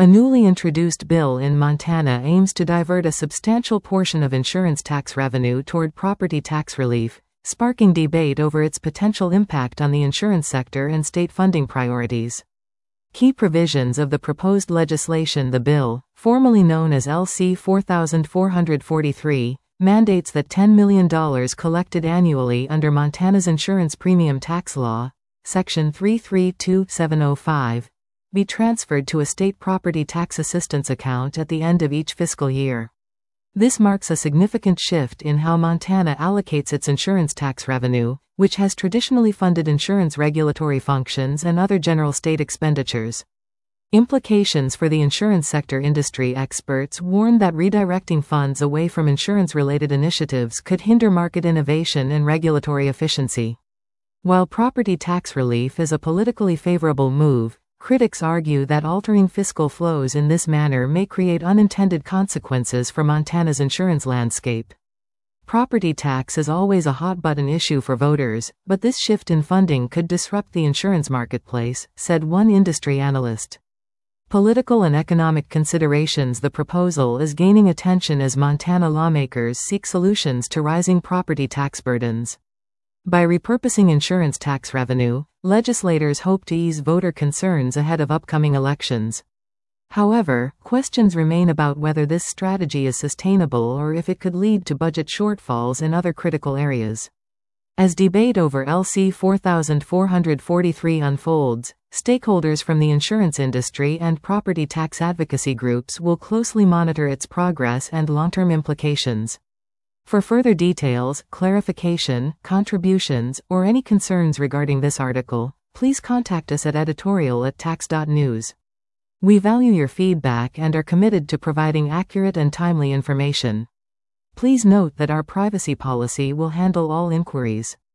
A newly introduced bill in Montana aims to divert a substantial portion of insurance tax revenue toward property tax relief, sparking debate over its potential impact on the insurance sector and state funding priorities. Key provisions of the proposed legislation. The bill, formerly known as LC 4443, mandates that $10 million collected annually under Montana's insurance premium tax law, Section 332705, be transferred to a state property tax assistance account at the end of each fiscal year. This marks a significant shift in how Montana allocates its insurance tax revenue, which has traditionally funded insurance regulatory functions and other general state expenditures. Implications for the insurance sector. Industry experts warn that redirecting funds away from insurance-related initiatives could hinder market innovation and regulatory efficiency. While property tax relief is a politically favorable move, critics argue that altering fiscal flows in this manner may create unintended consequences for Montana's insurance landscape. Property tax is always a hot-button issue for voters, but this shift in funding could disrupt the insurance marketplace, said one industry analyst. Political and economic considerations. The proposal is gaining attention as Montana lawmakers seek solutions to rising property tax burdens. By repurposing insurance tax revenue, legislators hope to ease voter concerns ahead of upcoming elections. However, questions remain about whether this strategy is sustainable or if it could lead to budget shortfalls in other critical areas. As debate over LC 4443 unfolds, stakeholders from the insurance industry and property tax advocacy groups will closely monitor its progress and long-term implications. For further details, clarification, contributions, or any concerns regarding this article, please contact us at editorial@tax.news. We value your feedback and are committed to providing accurate and timely information. Please note that our privacy policy will handle all inquiries.